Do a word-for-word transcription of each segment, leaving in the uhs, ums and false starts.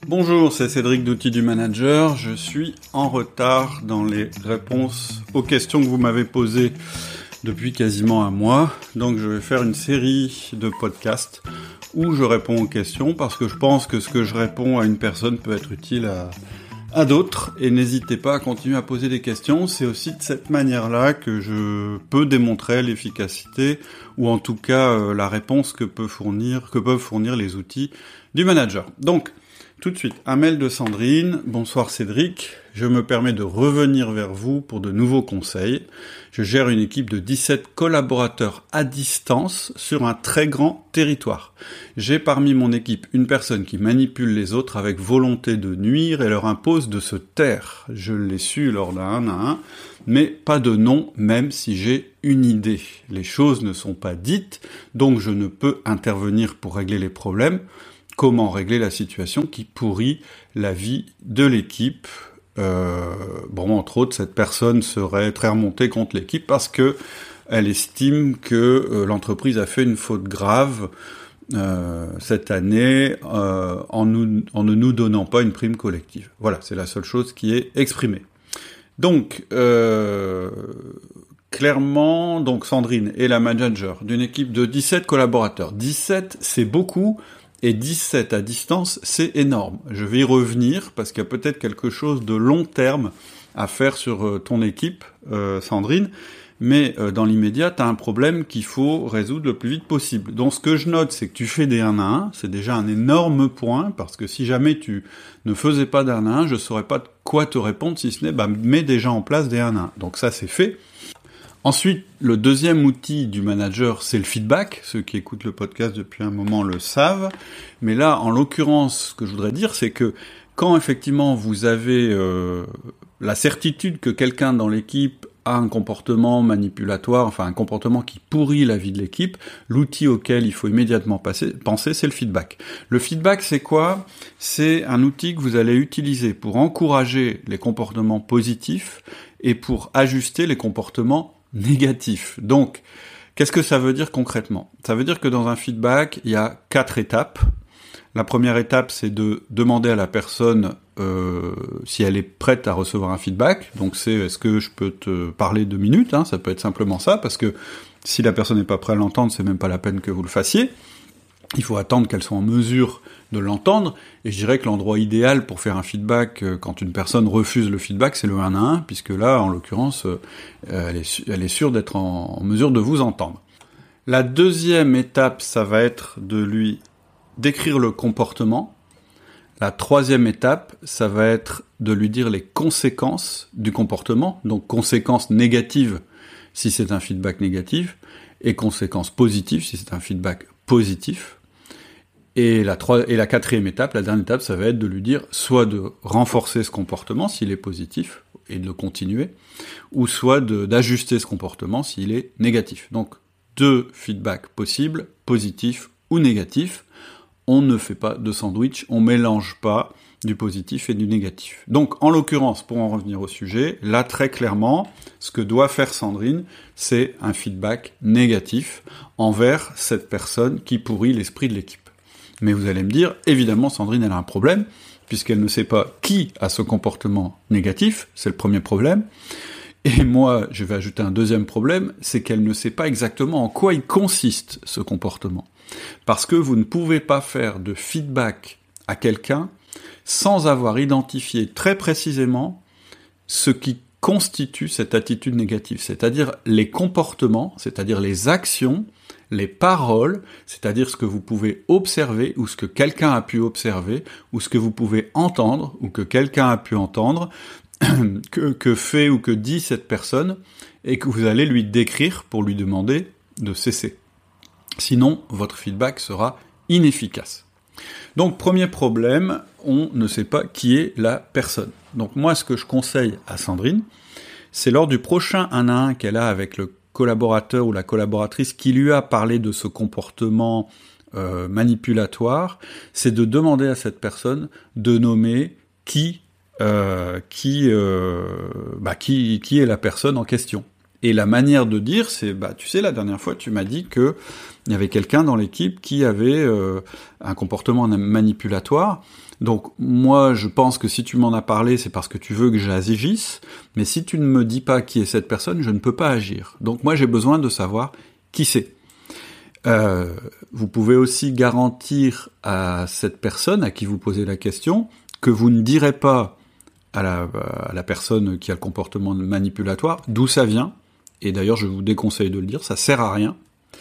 Bonjour, c'est Cédric d'Outils du Manager. Je suis en retard dans les réponses aux questions que vous m'avez posées depuis quasiment un mois. Donc je vais faire une série de podcasts où je réponds aux questions parce que je pense que ce que je réponds à une personne peut être utile à, à d'autres. Et n'hésitez pas à continuer à poser des questions. C'est aussi de cette manière-là que je peux démontrer l'efficacité ou en tout cas euh, la réponse que peut fournir, que peuvent fournir les outils du manager. Donc, tout de suite, un mail de Sandrine. Bonsoir Cédric, je me permets de revenir vers vous pour de nouveaux conseils. Je gère une équipe de dix-sept collaborateurs à distance sur un très grand territoire. J'ai parmi mon équipe une personne qui manipule les autres avec volonté de nuire et leur impose de se taire. Je l'ai su lors d'un un à un, mais pas de nom même si j'ai une idée. Les choses ne sont pas dites, donc je ne peux intervenir pour régler les problèmes. Comment régler la situation qui pourrit la vie de l'équipe. Euh, bon, entre autres, cette personne serait très remontée contre l'équipe parce que elle estime que euh, l'entreprise a fait une faute grave euh, cette année euh, en, nous, en ne nous donnant pas une prime collective. Voilà, c'est la seule chose qui est exprimée. Donc, euh, clairement, donc Sandrine est la manager d'une équipe de dix-sept collaborateurs. dix-sept, c'est beaucoup. Et dix-sept à distance, c'est énorme. Je vais y revenir parce qu'il y a peut-être quelque chose de long terme à faire sur ton équipe, euh, Sandrine. Mais euh, dans l'immédiat, tu as un problème qu'il faut résoudre le plus vite possible. Donc ce que je note, c'est que tu fais des un à un. C'est déjà un énorme point parce que si jamais tu ne faisais pas d'un à un, je saurais pas de quoi te répondre si ce n'est bah, mets déjà en place des un à un. Donc ça, c'est fait. Ensuite, le deuxième outil du manager, c'est le feedback. Ceux qui écoutent le podcast depuis un moment le savent. Mais là, en l'occurrence, ce que je voudrais dire, c'est que quand effectivement vous avez euh, la certitude que quelqu'un dans l'équipe a un comportement manipulatoire, enfin un comportement qui pourrit la vie de l'équipe, l'outil auquel il faut immédiatement passer, penser, c'est le feedback. Le feedback, c'est quoi ? C'est un outil que vous allez utiliser pour encourager les comportements positifs et pour ajuster les comportements négatif. Donc, qu'est-ce que ça veut dire concrètement ? Ça veut dire que dans un feedback, il y a quatre étapes. La première étape, c'est de demander à la personne euh, si elle est prête à recevoir un feedback. Donc, c'est est-ce que je peux te parler deux minutes, hein, ça peut être simplement ça, parce que si la personne n'est pas prête à l'entendre, c'est même pas la peine que vous le fassiez. Il faut attendre qu'elle soit en mesure de l'entendre, et je dirais que l'endroit idéal pour faire un feedback euh, quand une personne refuse le feedback, c'est le un à un, puisque là, en l'occurrence, euh, elle, est, elle est sûre d'être en, en mesure de vous entendre. La deuxième étape, ça va être de lui décrire le comportement. La troisième étape, ça va être de lui dire les conséquences du comportement, donc conséquences négatives si c'est un feedback négatif, et conséquences positives si c'est un feedback positif. Et la, trois, et la quatrième étape, la dernière étape, ça va être de lui dire soit de renforcer ce comportement s'il est positif et de le continuer, ou soit de, d'ajuster ce comportement s'il est négatif. Donc, deux feedbacks possibles, positifs ou négatifs. On ne fait pas de sandwich, on mélange pas du positif et du négatif. Donc, en l'occurrence, pour en revenir au sujet, là, très clairement, ce que doit faire Sandrine, c'est un feedback négatif envers cette personne qui pourrit l'esprit de l'équipe. Mais vous allez me dire, évidemment, Sandrine, elle a un problème, puisqu'elle ne sait pas qui a ce comportement négatif, c'est le premier problème. Et moi, je vais ajouter un deuxième problème, c'est qu'elle ne sait pas exactement en quoi il consiste, ce comportement. Parce que vous ne pouvez pas faire de feedback à quelqu'un sans avoir identifié très précisément ce qui constitue cette attitude négative, c'est-à-dire les comportements, c'est-à-dire les actions, les paroles, c'est-à-dire ce que vous pouvez observer ou ce que quelqu'un a pu observer ou ce que vous pouvez entendre ou que quelqu'un a pu entendre, que, que fait ou que dit cette personne et que vous allez lui décrire pour lui demander de cesser. Sinon, votre feedback sera inefficace. Donc, premier problème, on ne sait pas qui est la personne. Donc moi, ce que je conseille à Sandrine, c'est lors du prochain un à un qu'elle a avec le collaborateur ou la collaboratrice qui lui a parlé de ce comportement euh, manipulatoire, c'est de demander à cette personne de nommer qui, euh, qui, euh, bah, qui, qui est la personne en question. Et la manière de dire, c'est, bah, tu sais, la dernière fois, tu m'as dit que il y avait quelqu'un dans l'équipe qui avait euh, un comportement manipulatoire. Donc, moi, je pense que si tu m'en as parlé, c'est parce que tu veux que j'agisse. Mais si tu ne me dis pas qui est cette personne, je ne peux pas agir. Donc, moi, j'ai besoin de savoir qui c'est. Euh, vous pouvez aussi garantir à cette personne à qui vous posez la question que vous ne direz pas à la, à la personne qui a le comportement manipulatoire d'où ça vient. Et d'ailleurs, je vous déconseille de le dire, ça sert à rien.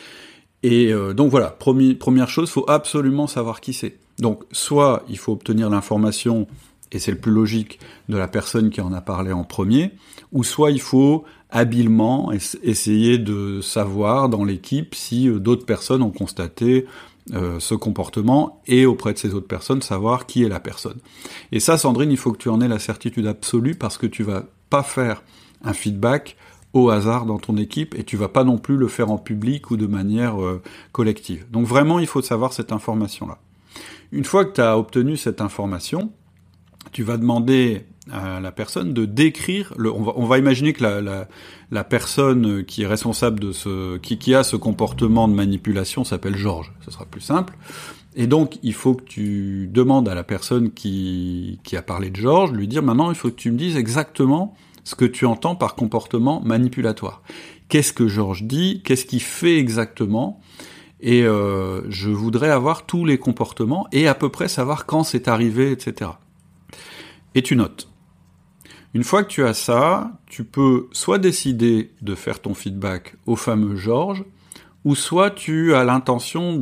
Et euh, donc voilà, premier, première chose, il faut absolument savoir qui c'est. Donc, soit il faut obtenir l'information, et c'est le plus logique, de la personne qui en a parlé en premier, ou soit il faut habilement essayer de savoir dans l'équipe si euh, d'autres personnes ont constaté euh, ce comportement, et auprès de ces autres personnes, savoir qui est la personne. Et ça, Sandrine, il faut que tu en aies la certitude absolue, parce que tu vas pas faire un feedback au hasard dans ton équipe, et tu vas pas non plus le faire en public ou de manière euh, collective. Donc vraiment, il faut savoir cette information-là. Une fois que tu as obtenu cette information, tu vas demander à la personne de décrire, le, on, va, on va imaginer que la, la, la personne qui est responsable de ce, qui, qui a ce comportement de manipulation s'appelle Georges, ce sera plus simple. Et donc, il faut que tu demandes à la personne qui, qui a parlé de Georges, lui dire maintenant, il faut que tu me dises exactement ce que tu entends par comportement manipulatoire. Qu'est-ce que Georges dit? Qu'est-ce qu'il fait exactement? Et euh, je voudrais avoir tous les comportements et à peu près savoir quand c'est arrivé, et cetera. Et tu notes. Une fois que tu as ça, tu peux soit décider de faire ton feedback au fameux Georges, ou soit tu as l'intention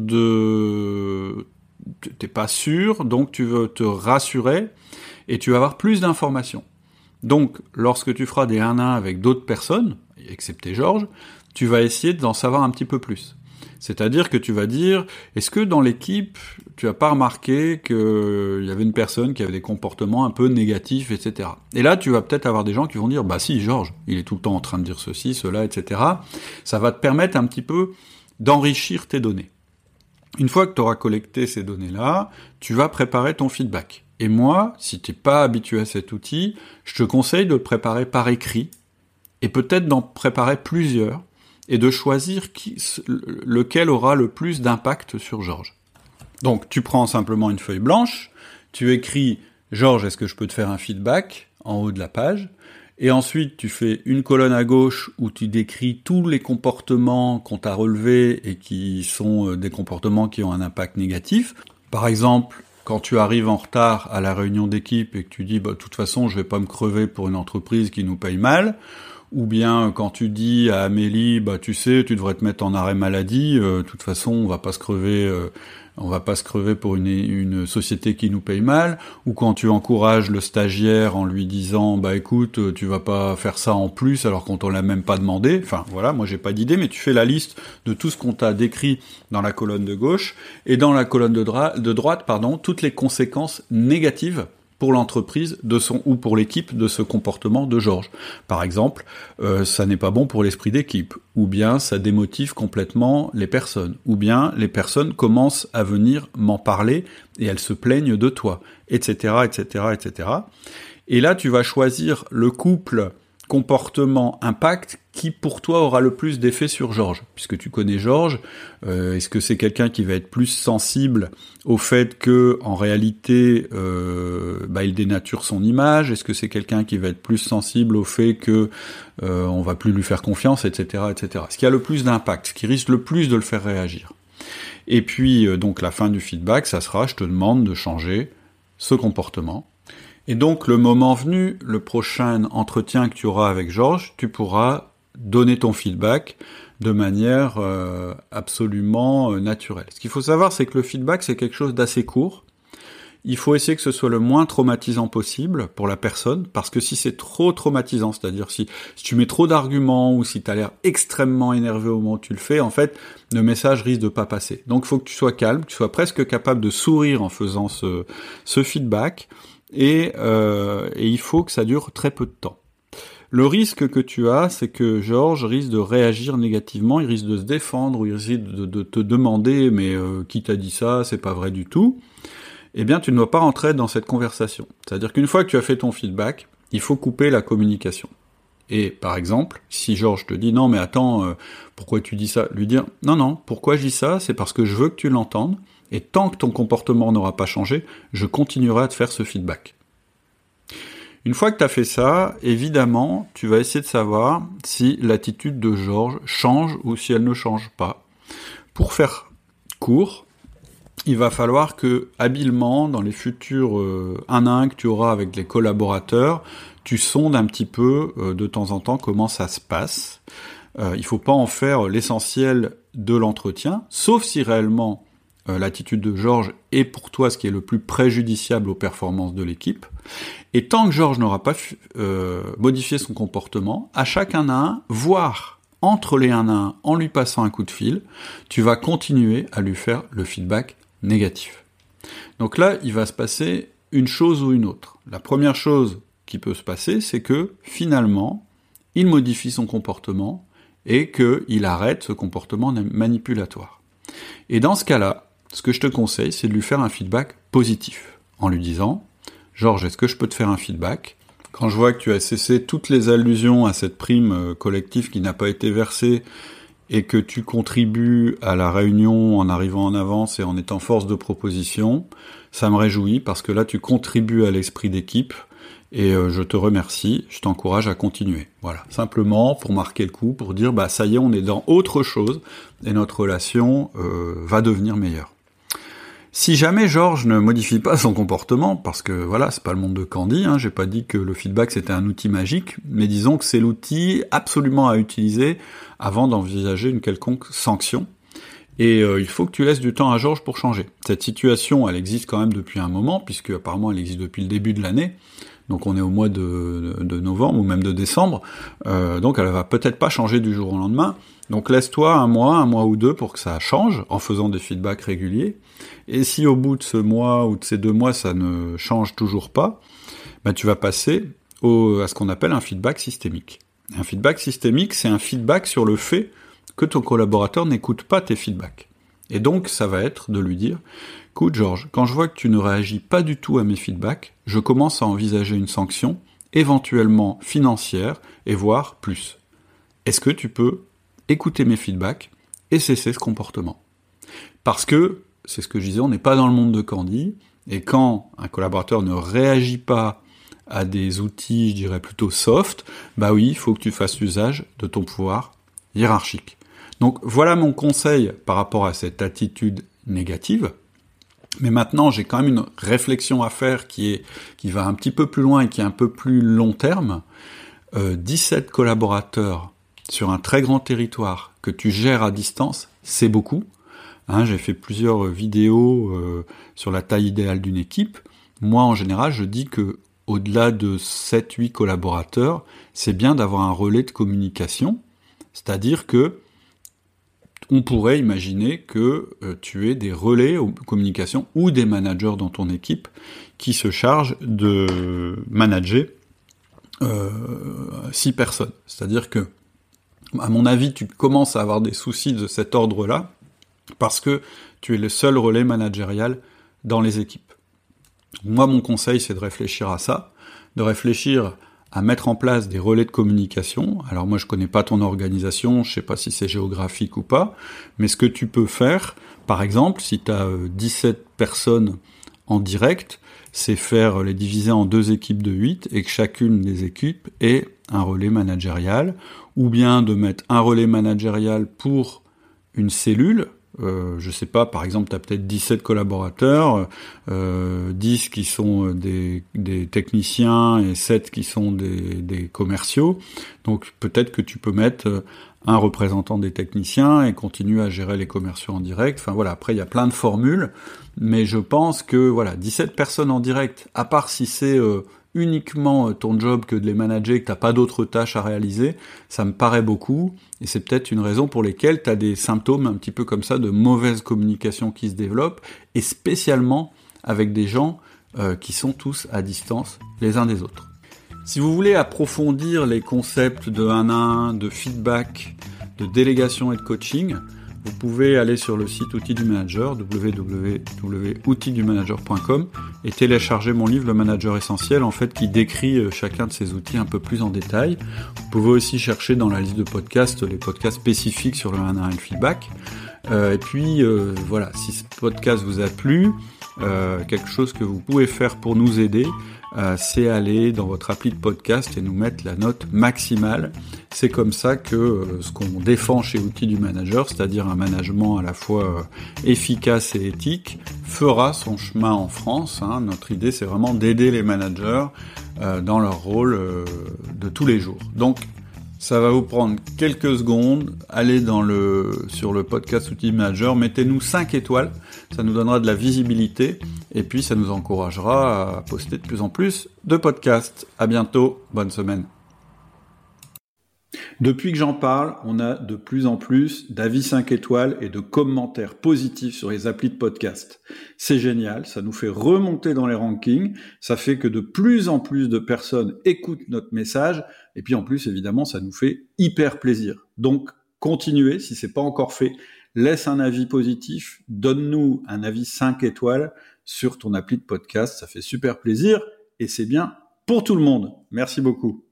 de... T'es pas sûr, donc tu veux te rassurer, et tu vas avoir plus d'informations. Donc, lorsque tu feras des un à un avec d'autres personnes, excepté Georges, tu vas essayer d'en savoir un petit peu plus. C'est-à-dire que tu vas dire, est-ce que dans l'équipe, tu n'as pas remarqué qu'il y avait une personne qui avait des comportements un peu négatifs, et cetera. Et là, tu vas peut-être avoir des gens qui vont dire, bah si, Georges, il est tout le temps en train de dire ceci, cela, et cetera. Ça va te permettre un petit peu d'enrichir tes données. Une fois que tu auras collecté ces données-là, tu vas préparer ton feedback. Et moi, si tu n'es pas habitué à cet outil, je te conseille de le préparer par écrit, et peut-être d'en préparer plusieurs, et de choisir qui, lequel aura le plus d'impact sur Georges. Donc, tu prends simplement une feuille blanche, tu écris « Georges, est-ce que je peux te faire un feedback ?» en haut de la page, et ensuite tu fais une colonne à gauche où tu décris tous les comportements qu'on t'a relevés et qui sont des comportements qui ont un impact négatif. Par exemple, quand tu arrives en retard à la réunion d'équipe et que tu dis bah, « de toute façon, je vais pas me crever pour une entreprise qui nous paye mal », ou bien quand tu dis à Amélie, bah tu sais, tu devrais te mettre en arrêt maladie, euh, de toute façon, on va pas se crever, euh, on va pas se crever pour une, une société qui nous paye mal, ou quand tu encourages le stagiaire en lui disant, bah écoute, tu vas pas faire ça en plus alors qu'on t'en l'a même pas demandé. Enfin voilà, moi j'ai pas d'idée, mais tu fais la liste de tout ce qu'on t'a décrit dans la colonne de gauche et dans la colonne de, dra- de droite, pardon, toutes les conséquences négatives pour l'entreprise de son ou pour l'équipe de ce comportement de Georges. Par exemple, euh, ça n'est pas bon pour l'esprit d'équipe, ou bien ça démotive complètement les personnes, ou bien les personnes commencent à venir m'en parler et elles se plaignent de toi, et cetera, et cetera, et cetera. Et là, tu vas choisir le couple comportement-impact qui pour toi aura le plus d'effet sur Georges, puisque tu connais Georges. Euh, est-ce que c'est quelqu'un qui va être plus sensible au fait que en réalité euh, bah, il dénature son image? Est-ce que c'est quelqu'un qui va être plus sensible au fait que euh, on va plus lui faire confiance, et cetera, et cetera. Ce qui a le plus d'impact, ce qui risque le plus de le faire réagir. Et puis euh, donc la fin du feedback, ça sera je te demande de changer ce comportement. Et donc, le moment venu, le prochain entretien que tu auras avec Georges, tu pourras donner ton feedback de manière euh, absolument euh, naturelle. Ce qu'il faut savoir, c'est que le feedback, c'est quelque chose d'assez court. Il faut essayer que ce soit le moins traumatisant possible pour la personne, parce que si c'est trop traumatisant, c'est-à-dire si, si tu mets trop d'arguments ou si tu as l'air extrêmement énervé au moment où tu le fais, en fait, le message risque de pas passer. Donc, il faut que tu sois calme, que tu sois presque capable de sourire en faisant ce, ce feedback. Et, euh, et il faut que ça dure très peu de temps. Le risque que tu as, c'est que Georges risque de réagir négativement, il risque de se défendre, ou il risque de, de te demander « mais euh, qui t'a dit ça, c'est pas vrai du tout ». Eh bien, tu ne dois pas rentrer dans cette conversation. C'est-à-dire qu'une fois que tu as fait ton feedback, il faut couper la communication. Et par exemple, si Georges te dit « Non, mais attends, euh, pourquoi tu dis ça ?» Lui dire « Non, non, pourquoi je dis ça ? C'est parce que je veux que tu l'entendes, et tant que ton comportement n'aura pas changé, je continuerai à te faire ce feedback. » Une fois que tu as fait ça, évidemment, tu vas essayer de savoir si l'attitude de Georges change ou si elle ne change pas. Pour faire court, il va falloir que, habilement, dans les futurs euh, un à un que tu auras avec les collaborateurs, tu sondes un petit peu, euh, de temps en temps, comment ça se passe. Euh, il faut pas en faire l'essentiel de l'entretien, sauf si réellement euh, l'attitude de Georges est pour toi ce qui est le plus préjudiciable aux performances de l'équipe. Et tant que Georges n'aura pas euh, modifié son comportement, à chaque un à un, voire entre les un à un, en lui passant un coup de fil, tu vas continuer à lui faire le feedback négatif. Donc là, il va se passer une chose ou une autre. La première chose qui peut se passer, c'est que finalement, il modifie son comportement et qu'il arrête ce comportement manipulatoire. Et dans ce cas-là, ce que je te conseille, c'est de lui faire un feedback positif, en lui disant « Georges, est-ce que je peux te faire un feedback ? Quand je vois que tu as cessé toutes les allusions à cette prime collective qui n'a pas été versée et que tu contribues à la réunion en arrivant en avance et en étant force de proposition, ça me réjouit parce que là, tu contribues à l'esprit d'équipe et euh, je te remercie, je t'encourage à continuer. » Voilà, simplement pour marquer le coup, pour dire bah ça y est, on est dans autre chose et notre relation euh, va devenir meilleure. Si jamais Georges ne modifie pas son comportement, parce que voilà, c'est pas le monde de Candy, hein, j'ai pas dit que le feedback c'était un outil magique, mais disons que c'est l'outil absolument à utiliser avant d'envisager une quelconque sanction. Et euh, il faut que tu laisses du temps à Georges pour changer. Cette situation, elle existe quand même depuis un moment, puisque apparemment elle existe depuis le début de l'année. Donc on est au mois de, de novembre ou même de décembre, euh, donc elle va peut-être pas changer du jour au lendemain. Donc laisse-toi un mois, un mois ou deux pour que ça change, en faisant des feedbacks réguliers. Et si au bout de ce mois ou de ces deux mois ça ne change toujours pas, bah tu vas passer au, à ce qu'on appelle un feedback systémique. Un feedback systémique, c'est un feedback sur le fait que ton collaborateur n'écoute pas tes feedbacks. Et donc ça va être de lui dire « Écoute Georges, quand je vois que tu ne réagis pas du tout à mes feedbacks, je commence à envisager une sanction, éventuellement financière, et voire plus. Est-ce que tu peux écouter mes feedbacks et cesser ce comportement ?» Parce que, c'est ce que je disais, on n'est pas dans le monde de Candy, et quand un collaborateur ne réagit pas à des outils, je dirais plutôt soft, bah oui, il faut que tu fasses usage de ton pouvoir hiérarchique. Donc voilà mon conseil par rapport à cette attitude négative. Mais maintenant, j'ai quand même une réflexion à faire qui est qui va un petit peu plus loin et qui est un peu plus long terme. Euh, dix-sept collaborateurs sur un très grand territoire que tu gères à distance, c'est beaucoup. Hein, j'ai fait plusieurs vidéos euh, sur la taille idéale d'une équipe. Moi, en général, je dis que au-delà de sept huit collaborateurs, c'est bien d'avoir un relais de communication. C'est-à-dire que on pourrait imaginer que euh, tu aies des relais de communication ou des managers dans ton équipe qui se chargent de manager euh, six personnes. C'est-à-dire que, à mon avis, tu commences à avoir des soucis de cet ordre-là parce que tu es le seul relais managérial dans les équipes. Moi, mon conseil, c'est de réfléchir à ça, de réfléchir à mettre en place des relais de communication. Alors moi, je connais pas ton organisation, je sais pas si c'est géographique ou pas, mais ce que tu peux faire, par exemple, si tu as dix-sept personnes en direct, c'est faire les diviser en deux équipes de huit et que chacune des équipes ait un relais managérial, ou bien de mettre un relais managérial pour une cellule. Euh, je sais pas, par exemple, tu as peut-être dix-sept collaborateurs, euh, dix qui sont des, des techniciens et sept qui sont des, des commerciaux. Donc peut-être que tu peux mettre un représentant des techniciens et continuer à gérer les commerciaux en direct. Enfin voilà, après il y a plein de formules, mais je pense que voilà, dix-sept personnes en direct, à part si c'est euh, uniquement ton job que de les manager, que t'as pas d'autres tâches à réaliser, ça me paraît beaucoup, et c'est peut-être une raison pour lesquelles t'as des symptômes un petit peu comme ça de mauvaise communication qui se développent, et spécialement avec des gens euh, qui sont tous à distance les uns des autres. Si vous voulez approfondir les concepts de un à un, de feedback, de délégation et de coaching, vous pouvez aller sur le site Outils du Manager, w w w point outils du manager point com, et télécharger mon livre Le Manager Essentiel, en fait, qui décrit chacun de ces outils un peu plus en détail. Vous pouvez aussi chercher dans la liste de podcasts les podcasts spécifiques sur le management feedback. Euh, et puis, euh, voilà, si ce podcast vous a plu, euh, quelque chose que vous pouvez faire pour nous aider, Euh, c'est aller dans votre appli de podcast et nous mettre la note maximale. C'est comme ça que euh, ce qu'on défend chez Outils du Manager, c'est-à-dire un management à la fois euh, efficace et éthique, fera son chemin en France. Hein. Notre idée, c'est vraiment d'aider les managers euh, dans leur rôle euh, de tous les jours. Donc, ça va vous prendre quelques secondes. Allez dans le, sur le podcast Outils Manager, mettez-nous cinq étoiles. Ça nous donnera de la visibilité et puis ça nous encouragera à poster de plus en plus de podcasts. À bientôt. Bonne semaine. Depuis que j'en parle, on a de plus en plus d'avis cinq étoiles et de commentaires positifs sur les applis de podcast. C'est génial, ça nous fait remonter dans les rankings, ça fait que de plus en plus de personnes écoutent notre message, et puis en plus, évidemment, ça nous fait hyper plaisir. Donc, continuez, si c'est pas encore fait, laisse un avis positif, donne-nous un avis cinq étoiles sur ton appli de podcast, ça fait super plaisir, et c'est bien pour tout le monde. Merci beaucoup.